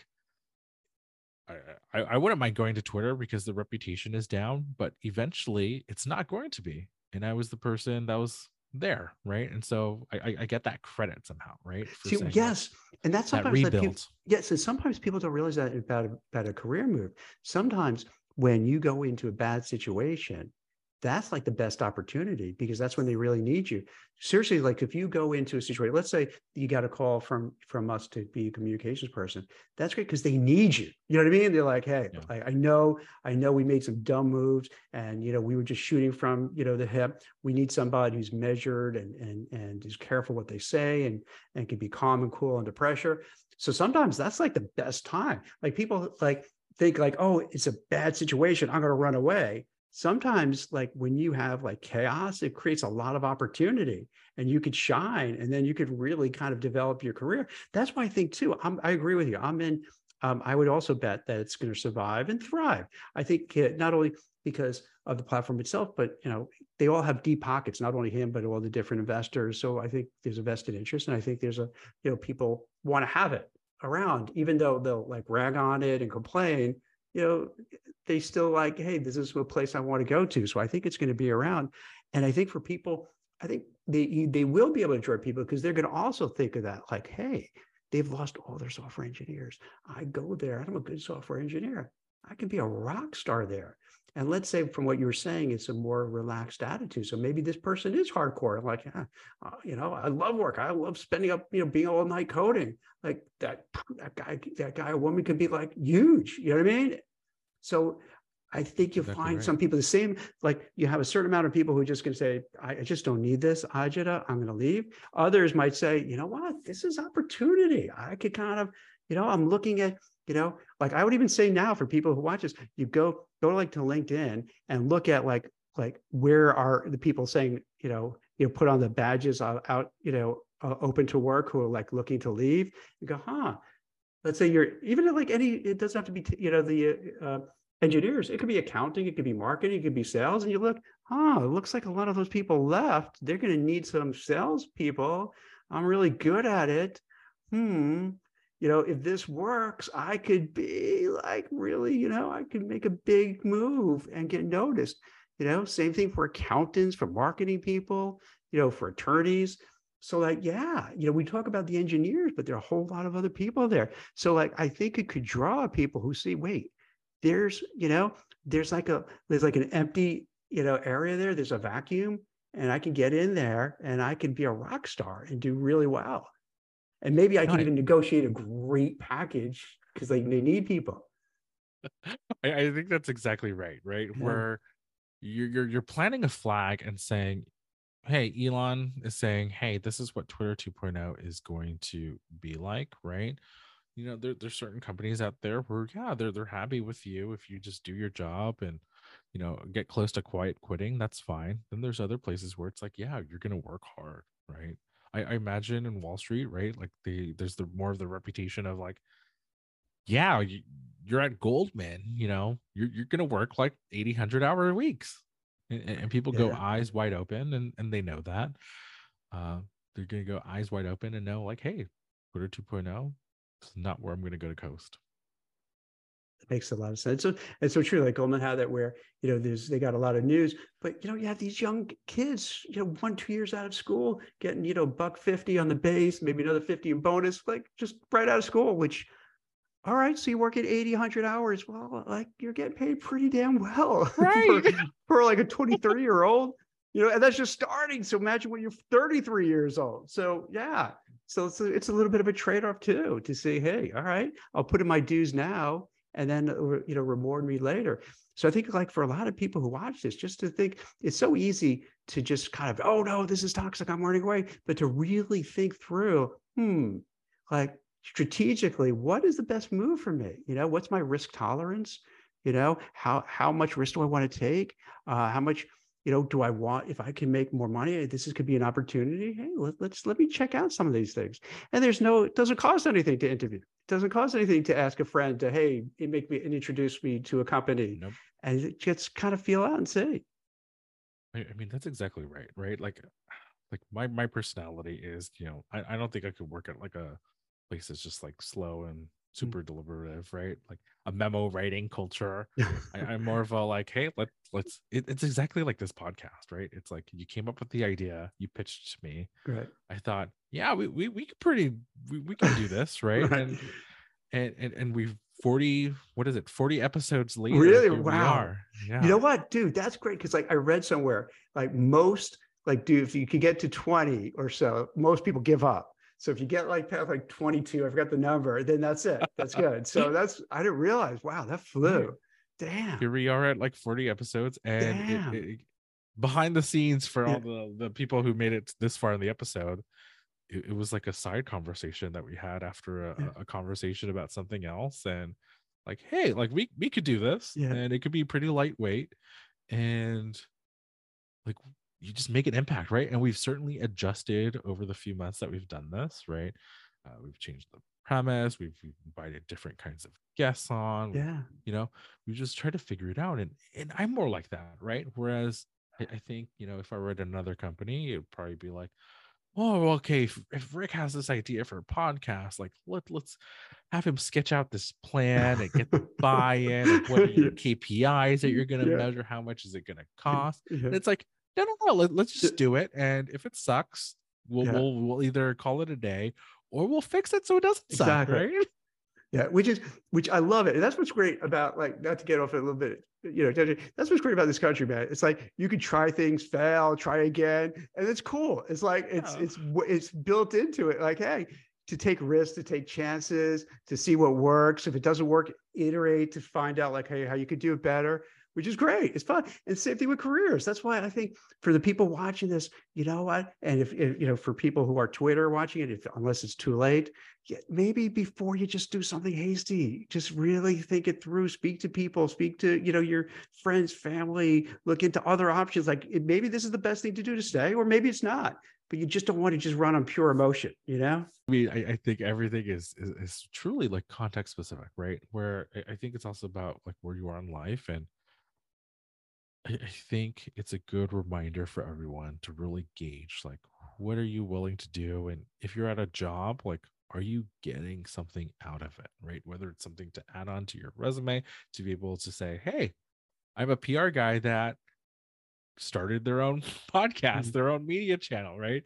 I wouldn't mind going to Twitter because the reputation is down, but eventually it's not going to be. And I was the person that was there, right? And so I get that credit somehow, right? For See, saying like yes, and that's that sometimes that people. rebuild. Yes, and sometimes people don't realize that about a career move. Sometimes when you go into a bad situation, that's like the best opportunity because that's when they really need you. Seriously, like if you go into a situation, let's say you got a call from us to be a communications person, that's great because they need you. You know what I mean? They're like, hey, Yeah. I know we made some dumb moves and we were just shooting from the hip. We need somebody who's measured and is careful what they say and can be calm and cool under pressure. So sometimes that's like the best time. Like people like think like, oh, it's a bad situation, I'm going to run away. Sometimes like when you have like chaos, it creates a lot of opportunity and you could shine and then you could really kind of develop your career. That's why I think too, I agree with you. I would also bet that it's going to survive and thrive. I think not only because of the platform itself, but they all have deep pockets, not only him, but all the different investors. So I think there's a vested interest. And I think there's people want to have it around, even though they'll like rag on it and complain, they still like, hey, this is a place I want to go to. So I think it's going to be around. And I think for people, I think they will be able to draw people because they're going to also think of that like, hey, they've lost all their software engineers. I go there. I'm a good software engineer. I can be a rock star there. And let's say from what you were saying, it's a more relaxed attitude. So maybe this person is hardcore. Like, I love work. I love spending up, being all night coding. Like that guy or woman could be like huge. You know what I mean? So I think That's you'll exactly find right. some people the same, like you have a certain amount of people who are just going to say, I just don't need this, Ajita, I'm going to leave. Others might say, you know what, this is opportunity. I could kind of, I'm looking at, like I would even say now for people who watch this, you go like to LinkedIn and look at like where are the people saying, put on the badges out, open to work who are like looking to leave. You go, let's say you're even like it doesn't have to be, the engineers. It could be accounting, it could be marketing, it could be sales. And you look, it looks like a lot of those people left. They're going to need some sales people. I'm really good at it. If this works, I could be like really, I could make a big move and get noticed. Same thing for accountants, for marketing people, for attorneys. So like, yeah, we talk about the engineers, but there are a whole lot of other people there. So like, I think it could draw people who see, wait, there's, there's like an empty, area there. There's a vacuum and I can get in there and I can be a rock star and do really well. And maybe I No, can even negotiate a great package because they need people. I think that's exactly right, right? Yeah. Where you're planting a flag and saying, hey, Elon is saying, hey, this is what Twitter 2.0 is going to be like, right? There's certain companies out there where, yeah, they're happy with you if you just do your job and, get close to quiet quitting. That's fine. Then there's other places where it's like, yeah, you're gonna work hard, right? I imagine in Wall Street, right? Like there's the more of the reputation of like, yeah, you're at Goldman, you're going to work like 80, 100-hour weeks. And people go Yeah. eyes wide open, and they know that. They're going to go eyes wide open and know, like, hey, Twitter 2.0 is not where I'm going to go to coast. It makes a lot of sense. So it's so true. Like Goldman had that where, they got a lot of news, but you have these young kids, 1-2 years out of school getting, $150 on the base, maybe another 50 in bonus, like just right out of school, which, all right, so you work at 80, 100 hours. Well, like you're getting paid pretty damn well Right. for like a 23-year-old, and that's just starting. So imagine when you're 33 years old. So yeah. So it's a little bit of a trade-off too, to say, hey, all right, I'll put in my dues now and then, reward me later. So I think like for a lot of people who watch this, just to think it's so easy to just kind of, oh no, this is toxic, I'm running away. But to really think through, like strategically, what is the best move for me? What's my risk tolerance? How much risk do I want to take? How much, do I want, if I can make more money, could be an opportunity. Hey, let me check out some of these things. And it doesn't cost anything to interview. It doesn't cost anything to ask a friend to, hey, introduce me to a company. Nope. And just kind of feel out and see. I mean, that's exactly right. Right. Like my personality is, I don't think I could work at like a place that's just like slow and super deliberative, right? Like a memo writing culture. I'm more of a like, hey, it's exactly like this podcast, right? It's like you came up with the idea, you pitched to me. Right. I thought, yeah, we could we can do this, right? Right. And we've 40, what is it, 40 episodes later, Really? here we Wow. are. Yeah. You know what, dude? That's great. Cause like I read somewhere, like most, like, dude, if you could get to 20 or so, most people give up. So if you get like past like 22, I forgot the number, then that's it. That's good. So I didn't realize, wow, that flew. Right. Damn. Here we are at like 40 episodes, and Damn. it behind the scenes for all the people who made it this far in the episode, it was like a side conversation that we had after a conversation about something else, and like, hey, like we could do this, and it could be pretty lightweight, and like you just make an impact, right? And we've certainly adjusted over the few months that we've done this, right? We've changed the premise, we've invited different kinds of guests on. We just try to figure it out, and I'm more like that, right? Whereas I think, if I were at another company, it would probably be like, oh, okay, if Rick has this idea for a podcast, like let's have him sketch out this plan and get the buy-in of what are your KPIs that you're going to measure, how much is it going to cost. And it's like, no, let's just do it, and if it sucks, we'll either call it a day or we'll fix it so it doesn't suck, right? Yeah, which I love it. And that's what's great about, like, not to get off it a little bit, that's what's great about this country, man. It's like you could try things, fail, try again, and it's cool. It's like it's built into it. Like, hey, to take risks, to take chances, to see what works. If it doesn't work, iterate to find out, like, hey, how you could do it better, which is great. It's fun. And same thing with careers. That's why I think for the people watching this, you know what? And if for people who are Twitter watching it, unless it's too late, maybe before you just do something hasty, just really think it through, speak to people, speak to, your friends, family, look into other options. Like maybe this is the best thing to do to stay, or maybe it's not, but you just don't want to just run on pure emotion, I mean, I think everything is truly like context specific, right? Where I think it's also about like where you are in life, and I think it's a good reminder for everyone to really gauge, like, what are you willing to do? And if you're at a job, like, are you getting something out of it, right? Whether it's something to add on to your resume, to be able to say, hey, I'm a PR guy that started their own podcast, their own media channel, right?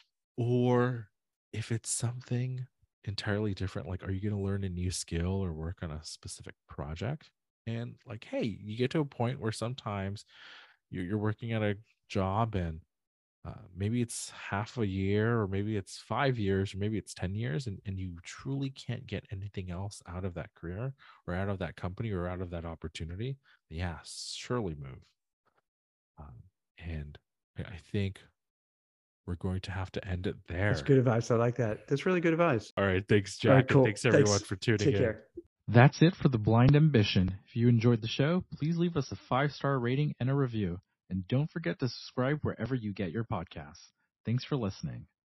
Or if it's something entirely different, like, are you going to learn a new skill or work on a specific project? And like, hey, you get to a point where sometimes you're working at a job, and maybe it's half a year, or maybe it's 5 years, or maybe it's 10 years, and you truly can't get anything else out of that career or out of that company or out of that opportunity. Yeah, surely move. And I think we're going to have to end it there. That's good advice. I like that. That's really good advice. All right. Thanks, Jack. All right, cool. And thanks everyone for tuning in. Take care. That's it for The Blind Ambition. If you enjoyed the show, please leave us a 5-star rating and a review. And don't forget to subscribe wherever you get your podcasts. Thanks for listening.